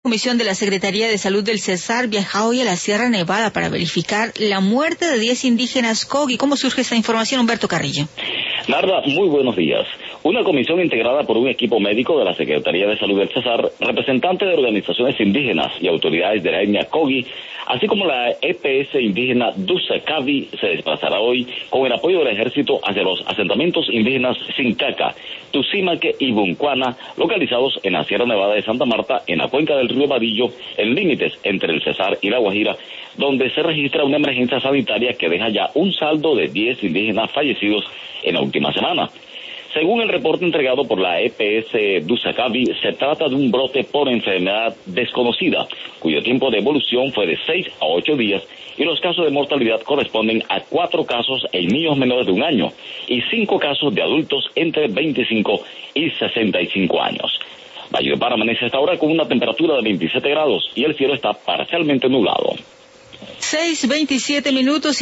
Comisión de la Secretaría de Salud del Cesar viaja hoy a la Sierra Nevada para verificar la muerte de 10 indígenas Kogi. ¿Cómo surge esta información, Humberto Carrillo? Narda, muy buenos días. Una comisión integrada por un equipo médico de la Secretaría de Salud del Cesar, representantes de organizaciones indígenas y autoridades de la etnia Kogi, así como la EPS indígena Dusakavi, se desplazará hoy con el apoyo del ejército hacia los asentamientos indígenas Sincaca, Tusimaque y Buncuana, localizados en la Sierra Nevada de Santa Marta, en la cuenca del río Badillo, en límites entre el Cesar y la Guajira, donde se registra una emergencia sanitaria que deja ya un saldo de 10 indígenas fallecidos en la última semana. Según el reporte entregado por la EPS Dusakavi, se trata de un brote por enfermedad desconocida, cuyo tiempo de evolución fue de 6 a 8 días, y los casos de mortalidad corresponden a 4 casos en niños menores de 1 año y 5 casos de adultos entre 25 y 65 años. Valledupar amanece hasta ahora con una temperatura de 27 grados y el cielo está parcialmente nublado. 6:27 minutos.